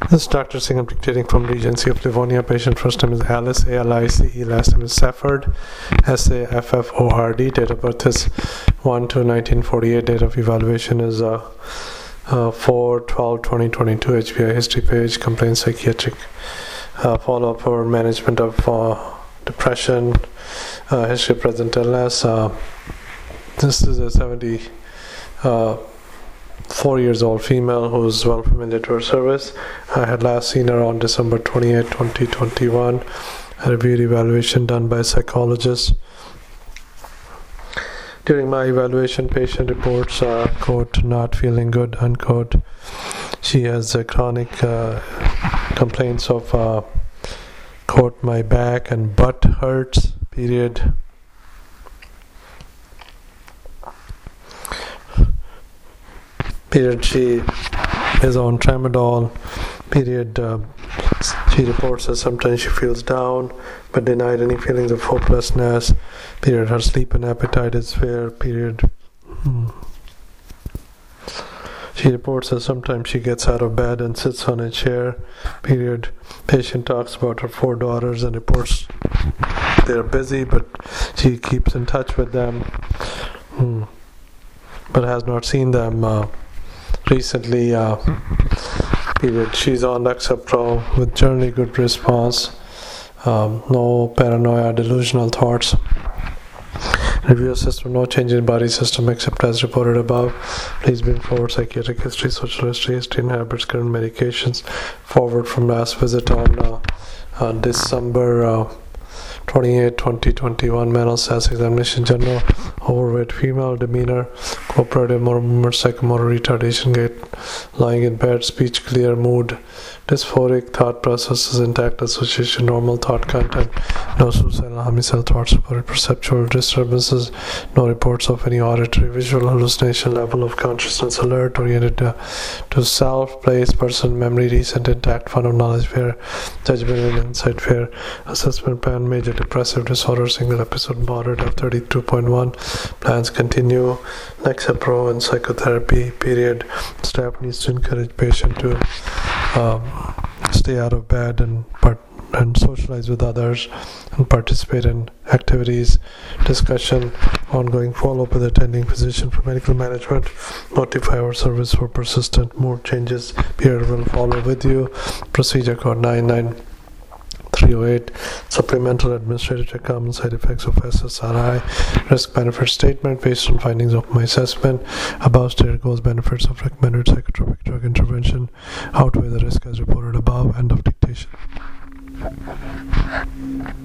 This is Dr. Singh. I'm dictating from Regency of Livonia. Patient first name is Alice, A-L-I-C-E. Last name is Safford, S-A-F-F-O-R-D. Date of birth is 1/2/1948. Date of evaluation is 4/12/2022. HBI history page. Complaint psychiatric follow-up for management of depression. History of present illness. This is a 74 years old female who's well familiar to her service. I had last seen her on December 28, 2021. A review evaluation done by a psychologist. During my evaluation, patient reports, quote, not feeling good, unquote. She has chronic complaints of, quote, my back and butt hurts, period. Period. She is on tramadol. Period. She reports that sometimes she feels down but denied any feelings of hopelessness. Period. Her sleep and appetite is fair. Period. She reports that sometimes she gets out of bed and sits on a chair. Period. Patient talks about her 4 daughters and reports they're busy, but she keeps in touch with them, but has not seen them recently. Period. She's on Lexapro with generally good response. No paranoia, delusional thoughts. Review system, no change in body system except as reported above. Please bring forward psychiatric history, social history in habits, current medications. Forward from last visit on December 28, 2021. Mental status examination, general, overweight female, demeanor, cooperative, motor, psychomotor retardation, gait, lying in bed, speech clear, mood dysphoric, thought processes intact, association normal, thought content, no suicidal, homicidal thoughts reported, perceptual disturbances, no reports of any auditory, visual hallucination, level of consciousness alert, oriented to self, place, person, memory, recent, intact, fun of knowledge, fair, judgment and insight, fair, assessment plan, major depressive disorder, single episode, moderate of 32.1, plans continue, Lexapro and psychotherapy, period. Staff needs to encourage patient to stay out of bed and socialize with others and participate in activities, discussion, ongoing follow-up with attending physician for medical management, notify our service for persistent mood changes, peer will follow with you, procedure code 99308, supplemental administrative check, common side effects of SSRI, risk benefit statement based on findings of my assessment, above stated goals, benefits of recommended psychotropic drug intervention outweigh the risk as reported above. End of dictation.